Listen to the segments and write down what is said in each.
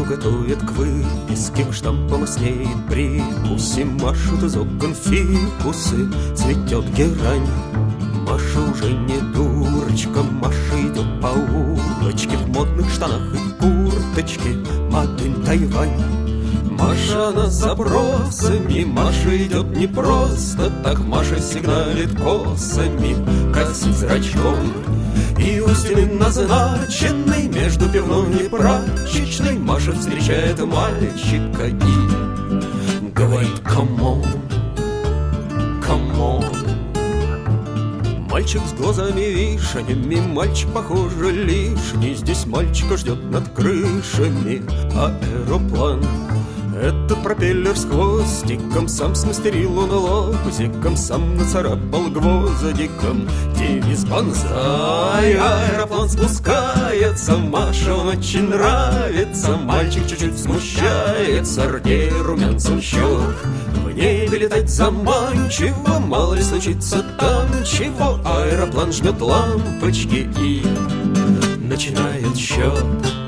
готовят к выписке, к штампам маснеет прикуси, машут из окон фикусы, цветет герань. Маша уже не дурочка, Маша идет по улочке в модных штанах и курточке, Мадынь Тайвань. Маша она с запросами, Маша идет не просто так, Маша сигналит косами, косит зрачком. И у стены назначенной между пивной и прачечной Маша встречает мальчика и говорит: «Come on, come on». Мальчик с глазами вишнями, мальчик, похоже, лишний. Здесь мальчика ждет над крышами аэроплан. Этот пропеллер с хвостиком сам смастерил он лобзиком, сам нацарапал гвоздиком девиз «Бонзай». Аэроплан спускается, Маше он очень нравится. Мальчик чуть-чуть смущается, рдей румянцем щек. В небе летать заманчиво, мало ли случится там чего. Аэроплан жмет лампочки и начинает счет.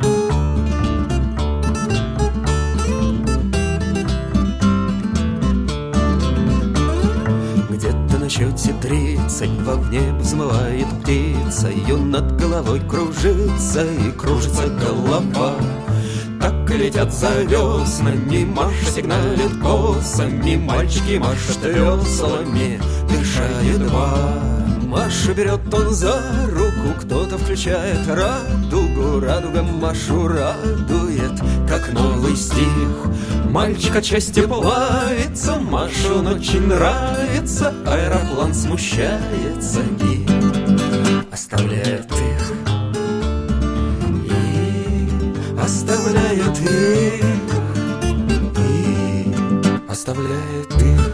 На счете 32 в небо взмывает птица, ее над головой кружится и кружится голова. Так и летят за веснами, Маша сигналит косами, мальчики машут веслами, дыша едва. Маша берет он за руку, кто-то включает радугу, радуга Машу радует, как новый стих. Мальчик от счастья плавится, Маше он очень нравится. Аэроплан смущается и оставляет их, и оставляет их, и оставляет их.